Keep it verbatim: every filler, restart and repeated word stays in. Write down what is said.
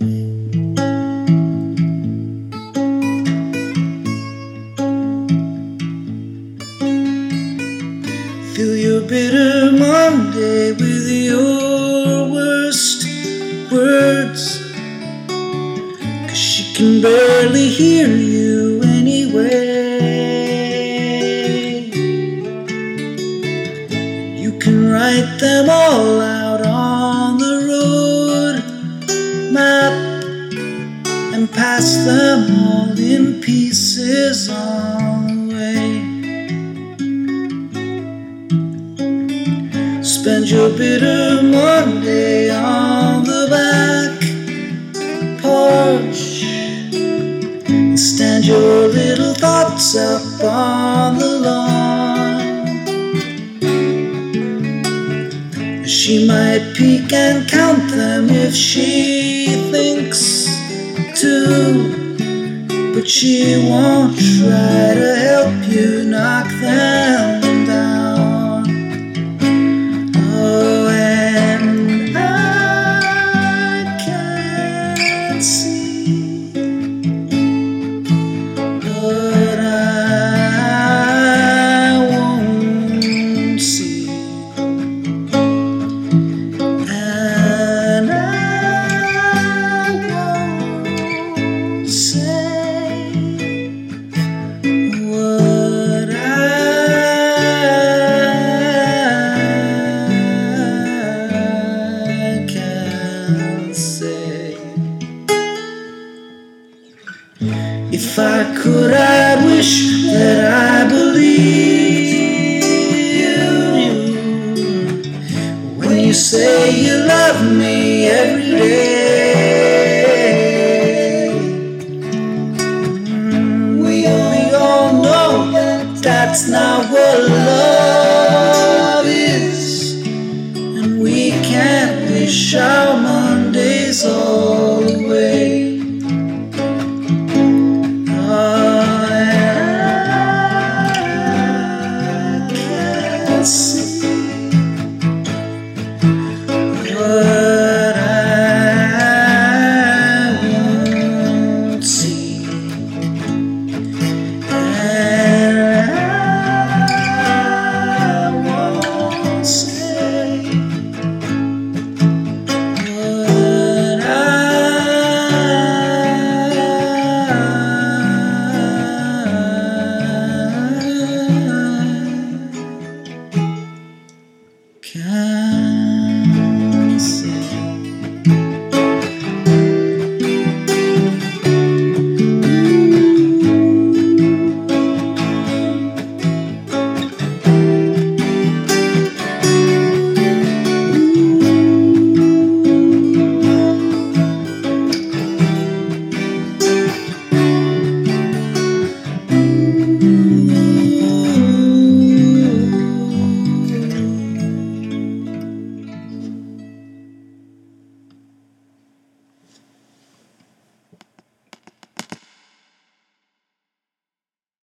Fill your bitter Monday with your worst words, 'cause she can barely hear you anyway. You can write them all out on the road map and pass them all in pieces on the way. Spend your bitter Monday on the back porch and stand your little thoughts up on the lawn. She might peek and count them if she thinks to, but she won't try to help you knock them down. Oh, and I can't see what I won't see, and I won't say what I can say. If I could, I'd wish that I believed you when you say you love me every day.